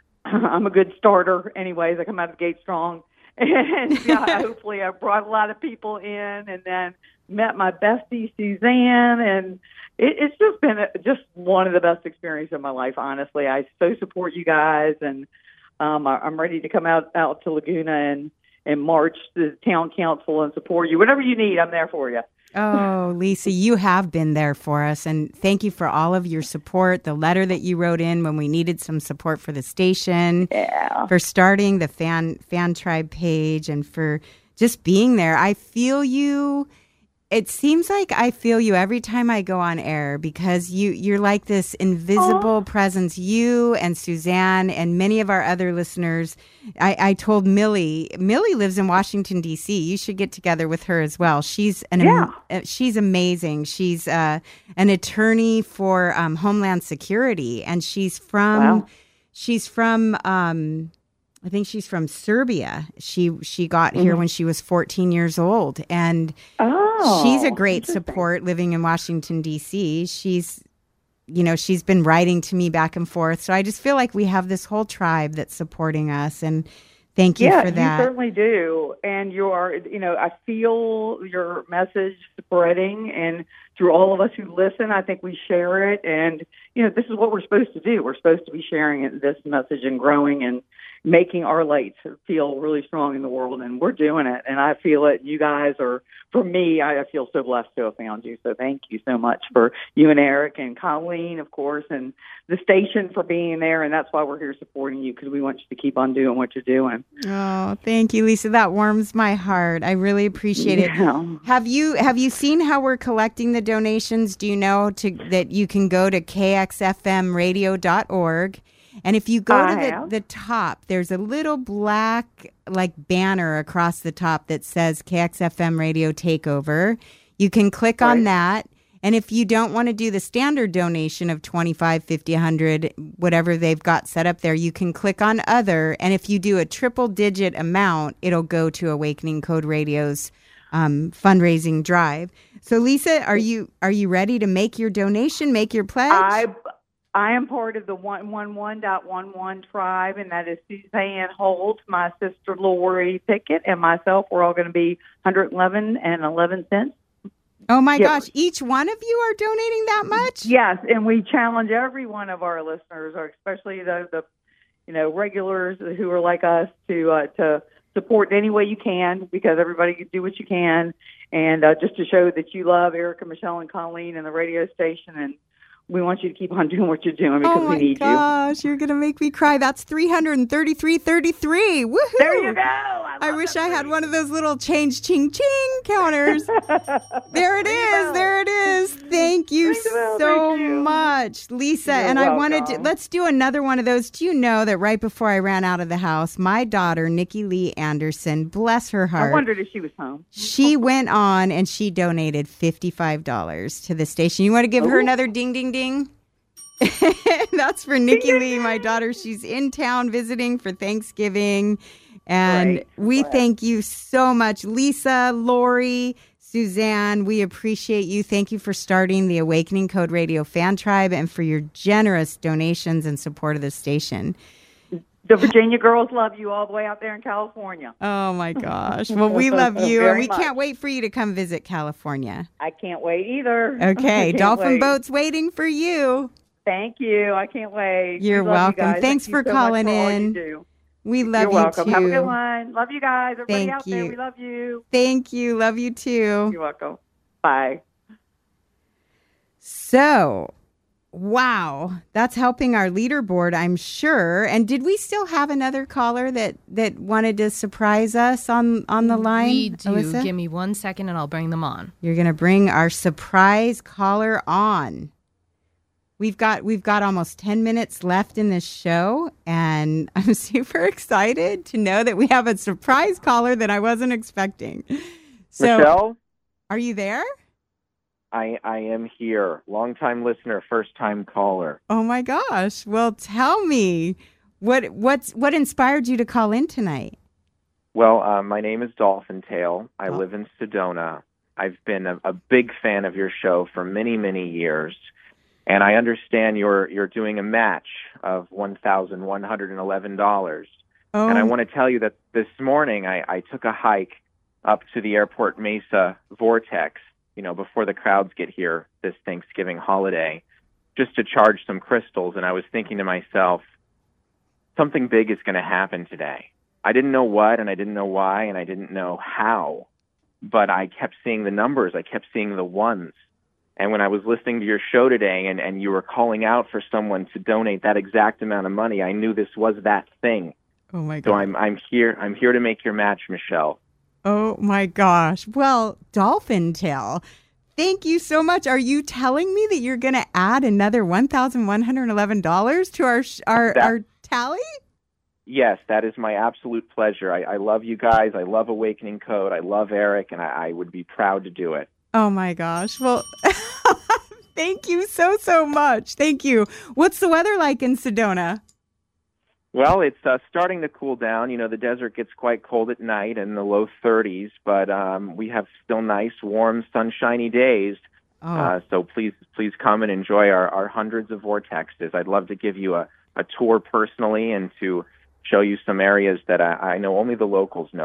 Speaker 15: I'm a good starter anyways. I come out of the gate strong, and yeah, hopefully I brought a lot of people in, and then met my bestie Suzanne, and it, it's just been a, just one of the best experiences of my life, honestly. I so support you guys, and um, I, I'm ready to come out, out to Laguna and, and march to the town council and support you. Whatever you need, I'm there for you.
Speaker 2: Oh, Lisa, you have been there for us, and thank you for all of your support, the letter that you wrote in when we needed some support for the station,
Speaker 15: yeah.
Speaker 2: for starting the fan fan tribe page, and for just being there. I feel you. It seems like I feel you every time I go on air, because you, you're like this invisible oh. presence. You and Suzanne and many of our other listeners. I, I told Millie, Millie lives in Washington, D C. You should get together with her as well. She's an
Speaker 15: yeah.
Speaker 2: am, she's amazing. She's uh, an attorney for um, Homeland Security, and she's from
Speaker 15: wow.
Speaker 2: she's from um, I think she's from Serbia. She she got mm-hmm. here when she was fourteen years old, and
Speaker 15: oh,
Speaker 2: she's a great support living in Washington, D C. She's, you know, she's been writing to me back and forth. So I just feel like we have this whole tribe that's supporting us, and thank you
Speaker 15: yeah,
Speaker 2: for that.
Speaker 15: You certainly do. And you are, you know, I feel your message spreading and through all of us who listen, I think we share it. And, you know, this is what we're supposed to do. We're supposed to be sharing it, this message and growing and making our light feel really strong in the world. And we're doing it. And I feel it. You guys are, for me, I feel so blessed to have found you. So thank you so much for you and Eric and Colleen, of course, and the station for being there. And that's why we're here supporting you, because we want you to keep on doing what you're doing.
Speaker 2: Oh, thank you, Lisa. That warms my heart. I really appreciate it.
Speaker 15: Yeah.
Speaker 2: Have you have you seen how we're collecting the donations? Do you know to that you can go to K X F M radio dot org? And if you go
Speaker 15: I
Speaker 2: to the,
Speaker 15: have.
Speaker 2: the top, there's a little black like banner across the top that says K X F M Radio Takeover. You can click on
Speaker 15: Right.
Speaker 2: that. And if you don't want to do the standard donation of twenty-five, fifty, one hundred, whatever they've got set up there, you can click on other. And if you do a triple digit amount, it'll go to Awakening Code Radio's um, fundraising drive. So Lisa, are you are you ready to make your donation, make your pledge?
Speaker 15: I I am part of the one one one dot one one tribe, and that is Suzanne Holt, my sister Lori Pickett, and myself. We're all going to be one hundred eleven and eleven cents.
Speaker 2: Oh my
Speaker 15: Yes.
Speaker 2: gosh, each one of you are donating that much?
Speaker 15: Yes, and we challenge every one of our listeners, or especially the, the you know, regulars who are like us, to uh, to support in any way you can, because everybody can do what you can, and uh, just to show that you love Erica, Michelle, and Colleen and the radio station, and we want you to keep on doing what you're doing because
Speaker 2: Oh my
Speaker 15: we need you.
Speaker 2: gosh, you're going to make me cry. That's three hundred thirty-three thirty-three. Woohoo!
Speaker 15: There you go. I,
Speaker 2: I wish I had one of those little change ching ching counters. There it is. There it is. Thank you so much, Lisa.
Speaker 15: You're
Speaker 2: and I wanted to,
Speaker 15: welcome.
Speaker 2: let's do another one of those. Do you know that right before I ran out of the house, my daughter, Nikki Lee Anderson, bless her heart.
Speaker 15: I wondered if she was home.
Speaker 2: She went on and she donated fifty-five dollars to the station. You want to give her
Speaker 15: Ooh.
Speaker 2: another ding, ding, ding? That's for Nikki Lee, my daughter. She's in town visiting for Thanksgiving. And
Speaker 15: Great.
Speaker 2: we
Speaker 15: Wow.
Speaker 2: thank you so much, Lisa, Lori, Suzanne. We appreciate you. Thank you for starting the Awakening Code Radio fan tribe and for your generous donations and support of the station.
Speaker 15: The Virginia girls love you all the way out there in California.
Speaker 2: Oh, my gosh. Well, we love you, and
Speaker 15: Very
Speaker 2: we
Speaker 15: much.
Speaker 2: can't wait for you to come visit California.
Speaker 15: I can't wait either.
Speaker 2: Okay,
Speaker 15: Can't
Speaker 2: Dolphin
Speaker 15: wait.
Speaker 2: Boat's waiting for you.
Speaker 15: Thank you. I can't wait.
Speaker 2: You're
Speaker 15: We love you
Speaker 2: welcome.
Speaker 15: guys.
Speaker 2: Thanks
Speaker 15: Thank you
Speaker 2: for
Speaker 15: so much
Speaker 2: calling
Speaker 15: for all
Speaker 2: in.
Speaker 15: you do.
Speaker 2: We love
Speaker 15: You're
Speaker 2: you
Speaker 15: welcome.
Speaker 2: too.
Speaker 15: Have a good one. Love you guys. Everybody
Speaker 2: Thank
Speaker 15: out there,
Speaker 2: you.
Speaker 15: we love you.
Speaker 2: Thank you. Love you too.
Speaker 15: You're welcome. Bye.
Speaker 2: So, wow, that's helping our leaderboard, I'm sure. And did we still have another caller that, that wanted to surprise us on, on the line?
Speaker 4: We do.
Speaker 2: Alyssa?
Speaker 4: Give me one second and I'll bring them on.
Speaker 2: You're going to bring our surprise caller on. We've got we've got almost ten minutes left in this show, and I'm super excited to know that we have a surprise caller that I wasn't expecting. So,
Speaker 16: Michelle?
Speaker 2: Are you there?
Speaker 16: I I am here. Long-time listener, first-time caller.
Speaker 2: Oh my gosh. Well, tell me, what what's what inspired you to call in tonight?
Speaker 16: Well, uh, my name is Dolphin Tail. I live in Sedona. I've been a, a big fan of your show for many, many years. And I understand you're you're doing a match of one thousand one hundred eleven dollars.
Speaker 2: Oh.
Speaker 16: And I want to tell you that this morning I, I took a hike up to the Airport Mesa Vortex, you know, before the crowds get here this Thanksgiving holiday, just to charge some crystals. And I was thinking to myself, something big is going to happen today. I didn't know what, and I didn't know why, and I didn't know how. But I kept seeing the numbers. I kept seeing the ones. And when I was listening to your show today and, and you were calling out for someone to donate that exact amount of money, I knew this was that thing.
Speaker 2: Oh my
Speaker 16: So
Speaker 2: god.
Speaker 16: I'm I'm here I'm here to make your match, Michelle.
Speaker 2: Oh my gosh. Well, Dolphin Tail, thank you so much. Are you telling me that you're going to add another one thousand one hundred eleven dollars to our sh- our,
Speaker 16: That-
Speaker 2: our tally?
Speaker 16: Yes, that is my absolute pleasure. I, I love you guys. I love Awakening Code. I love Eric, and I, I would be proud to do it.
Speaker 2: Oh my gosh. Well, thank you so, so much. Thank you. What's the weather like in Sedona?
Speaker 16: Well, it's uh, starting to cool down. You know, the desert gets quite cold at night in the low thirties, but um, we have still nice, warm, sunshiny days.
Speaker 2: Oh.
Speaker 16: Uh, so please, please come and enjoy our, our hundreds of vortexes. I'd love to give you a, a tour personally and to show you some areas that I, I know only the locals know.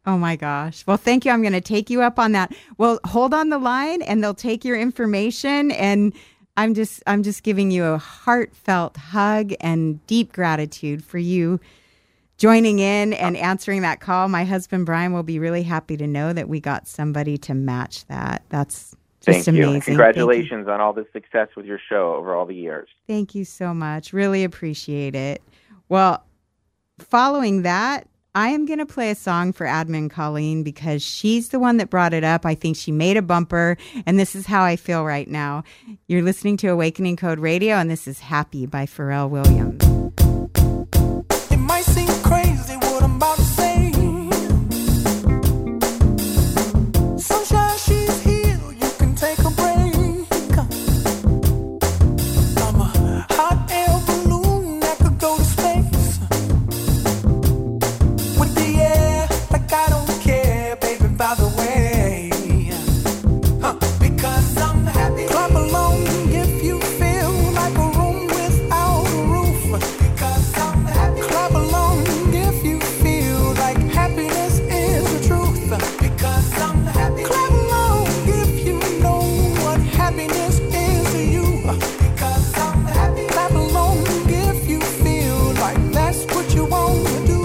Speaker 2: Oh my gosh. Well, thank you. I'm going to take you up on that. Well, hold on the line and they'll take your information, and I'm just I'm just giving you a heartfelt hug and deep gratitude for you joining in and answering that call. My husband Brian will be really happy to know that we got somebody to match that. That's just
Speaker 16: Thank
Speaker 2: amazing.
Speaker 16: you. Congratulations on all the success with your show over all the years.
Speaker 2: Thank you so much. Really appreciate it. Well, following that, I am going to play a song for Admin Colleen because she's the one that brought it up. I think she made a bumper, and this is how I feel right now. You're listening to Awakening Code Radio, and this is Happy by Pharrell Williams.
Speaker 11: It might seem crazy what I'm about to say. Sunshine, she's here. You can take a break. I'm a hot air balloon that could go to space. With the air, like I don't care, baby, by the way. Huh. Because I'm happy. Clap along if you feel like a room without a roof. Because I'm happy. Clap along if you feel like happiness is the truth. Because I'm happy. Clap along if you know what happiness is to you. Because I'm happy. Clap along if you feel like that's what you want to do.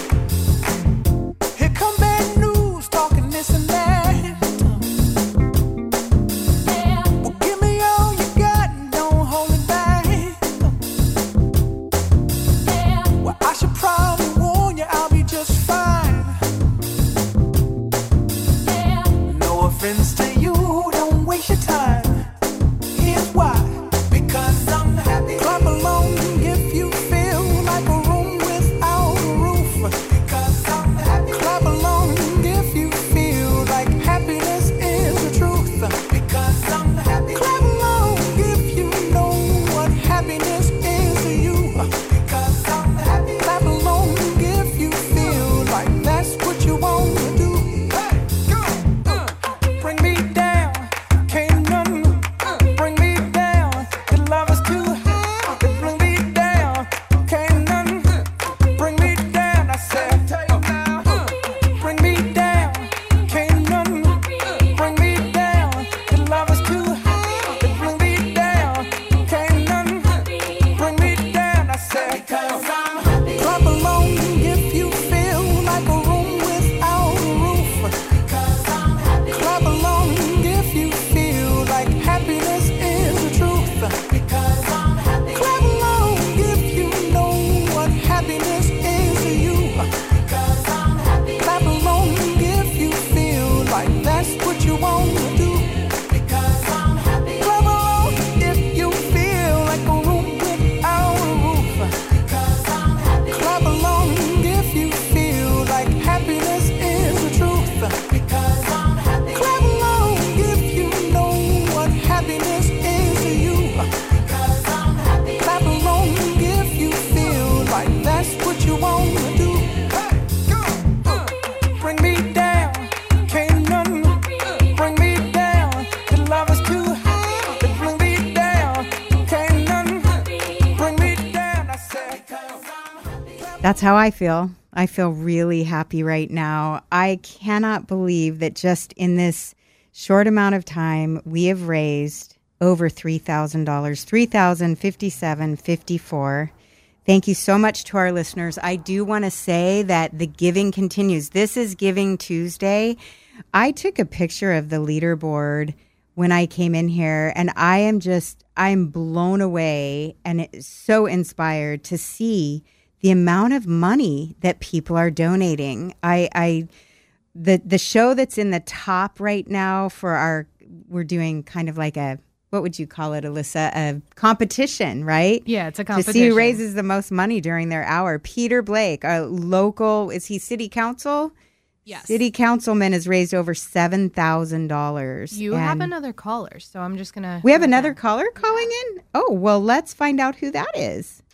Speaker 11: Here come bad news, talking this and that. Well, give me all you got and don't hold it back. Well, I should probably warn you, I'll be just fine. No offense to you, don't waste your time. Here's why. Because I'm happy. Clap along if you feel like a room without a roof. Because I'm happy. Clap along if you feel like happiness is the truth. Because I'm happy. Clap along if you know what happiness is to you. Because I'm happy. Clap along if you feel like that's what you want to do. Hey, go, uh, bring me down, can't none bring me down. The love is too high, bring me down, can't none bring me down. I said, bring me down, can't none bring me down. The love is too high, bring me down, can't none bring me down. I said, because I'm happy. Clap along if you feel like a room without a roof. Because I'm happy. Clap along if you feel like happiness is the truth. Because I'm happy. Clap along if you know what happiness is to you. Because I'm happy. Clap along if you feel like that's what you want to do. Because I'm happy. Clap along if you feel like a room without a roof. Because I'm happy. Clap along if you feel like happiness is the truth. Because I'm happy. Clap along if you know what happiness is to you. Because I'm happy. Clap along if you feel like that's what you want to do. Hey, go, uh, bring me down, can't none bring me down. The love is too high, bring me down, can't none bring me down. I said, because I'm happy.
Speaker 2: That's how I feel. I feel really happy right now. I cannot believe that just in this short amount of time, we have raised over three thousand dollars, three thousand fifty-seven dollars and fifty-four cents. Thank you so much to our listeners. I do want to say that the giving continues. This is Giving Tuesday. I took a picture of the leaderboard when I came in here, and I am just, I'm blown away and so inspired to see the amount of money that people are donating. I, I, the the show that's in the top right now for our, we're doing kind of like a, what would you call it, Alyssa? A competition, right?
Speaker 4: Yeah, it's a
Speaker 2: To
Speaker 4: competition.
Speaker 2: see who raises the most money during their hour. Peter Blake, a local, is he city council?
Speaker 4: Yes.
Speaker 2: City councilman has raised over seven thousand dollars.
Speaker 4: You have another caller, so I'm just going to...
Speaker 2: We have another caller calling in? Oh, well, let's find out who that is.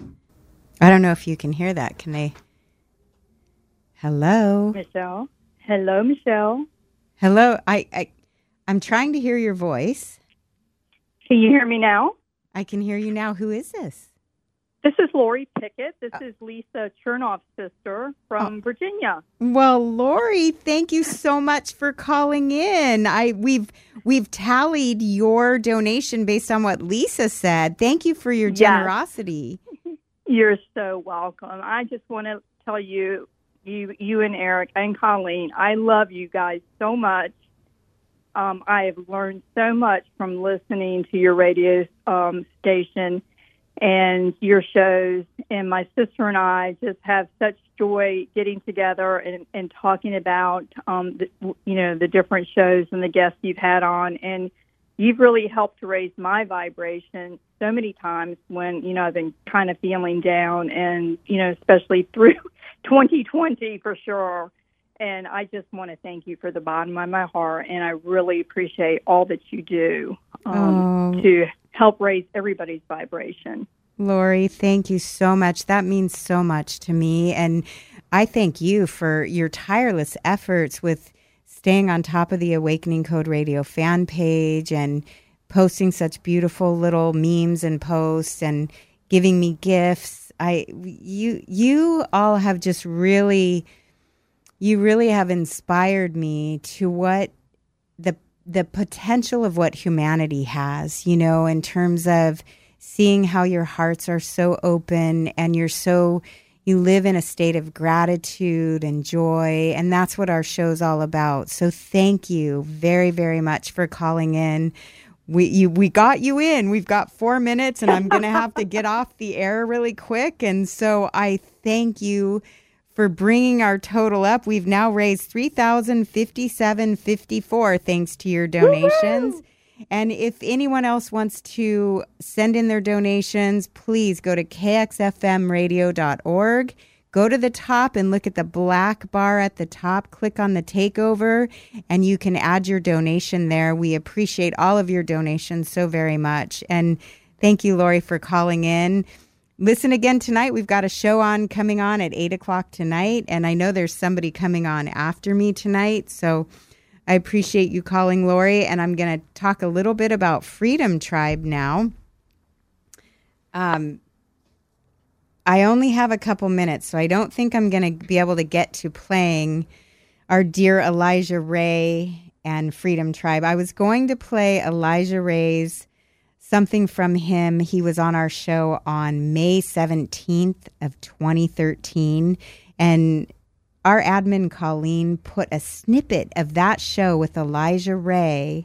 Speaker 2: I don't know if you can hear that. Can they? Hello?
Speaker 17: Michelle. Hello, Michelle.
Speaker 2: Hello. I, I, I'm trying to hear your voice.
Speaker 17: Can you hear me now?
Speaker 2: I can hear you now. Who is this?
Speaker 17: This is Lori Pickett. This is Lisa Chernoff's sister from oh. Virginia.
Speaker 2: Well, Lori, thank you so much for calling in. I we've we've tallied your donation based on what Lisa said. Thank you for your generosity.
Speaker 17: Yes. You're so welcome. I just want to tell you, you, you and Eric and Colleen, I love you guys so much. Um, I have learned so much from listening to your radio um, station and your shows, and my sister and I just have such joy getting together and, and talking about, um, the, you know, the different shows and the guests you've had on, and you've really helped to raise my vibration so many times when, you know, I've been kind of feeling down, and, you know, especially through twenty twenty for sure. And I just want to thank you for the bottom of my heart, and I really appreciate all that you do um, oh. to help raise everybody's vibration.
Speaker 2: Lori, thank you so much. That means so much to me. And I thank you for your tireless efforts with staying on top of the Awakening Code Radio fan page and posting such beautiful little memes and posts and giving me gifts. I, you, you all have just really... You really have inspired me to what the the potential of what humanity has, you know, in terms of seeing how your hearts are so open and you're so, you live in a state of gratitude and joy. And that's what our show's all about. So thank you very, very much for calling in. We you we got you in. We've got four minutes and I'm going to have to get off the air really quick. And so I thank you for bringing our total up. We've now raised three thousand fifty-seven dollars and fifty-four cents thanks to your donations. Woo-hoo! And if anyone else wants to send in their donations, please go to K X F M radio dot org. Go to the top and look at the black bar at the top. Click on the takeover, and you can add your donation there. We appreciate all of your donations so very much. And thank you, Lori, for calling in. Listen again tonight. We've got a show on coming on at eight o'clock tonight, and I know there's somebody coming on after me tonight, so I appreciate you calling, Lori, and I'm going to talk a little bit about Freedom Tribe now. Um, I only have a couple minutes, so I don't think I'm going to be able to get to playing our dear Elijah Ray and Freedom Tribe. I was going to play Elijah Ray's something from him. He was on our show on May seventeenth of twenty thirteen. And our admin, Colleen, put a snippet of that show with Elijah Ray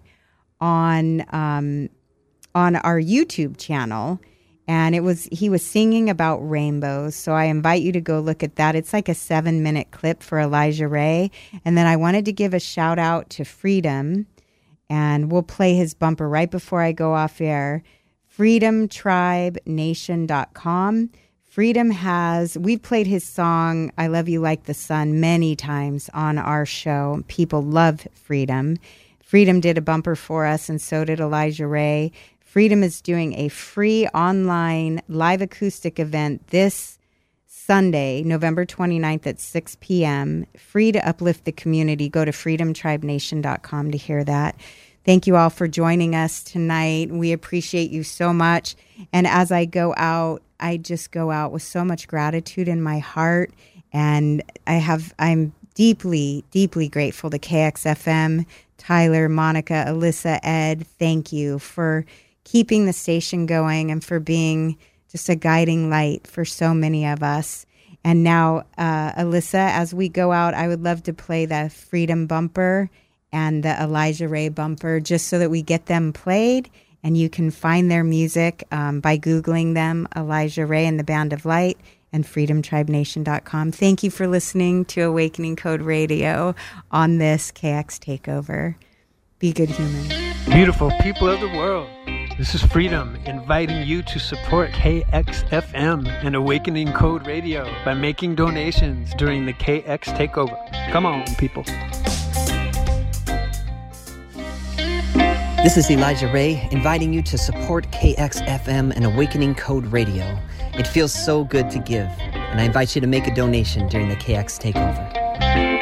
Speaker 2: on um, on our YouTube channel. And it was he was singing about rainbows. So I invite you to go look at that. It's like a seven minute clip for Elijah Ray. And then I wanted to give a shout out to Freedom. And we'll play his bumper right before I go off air. freedom tribe nation dot com. Freedom has, we've played his song, I Love You Like the Sun, many times on our show. People love Freedom. Freedom did a bumper for us, and so did Elijah Ray. Freedom is doing a free online live acoustic event this Sunday, November twenty-ninth at six p.m. Free to uplift the community. Go to freedom tribe nation dot com to hear that. Thank you all for joining us tonight. We appreciate you so much. And as I go out, I just go out with so much gratitude in my heart. And I have, I'm deeply, deeply grateful to K X F M, Tyler, Monica, Alyssa, Ed. Thank you for keeping the station going and for being just a guiding light for so many of us. And now, uh, Alyssa, as we go out, I would love to play the Freedom bumper and the Elijah Ray bumper just so that we get them played. And you can find their music um, by Googling them, Elijah Ray and the Band of Light, and freedom tribe nation dot com. Thank you for listening to Awakening Code Radio on this K X Takeover. Be good human.
Speaker 18: Beautiful people of the world. This is Freedom inviting you to support K X F M and Awakening Code Radio by making donations during the K X Takeover. Come on, people.
Speaker 19: This is Elijah Ray inviting you to support K X F M and Awakening Code Radio. It feels so good to give, and I invite you to make a donation during the K X Takeover.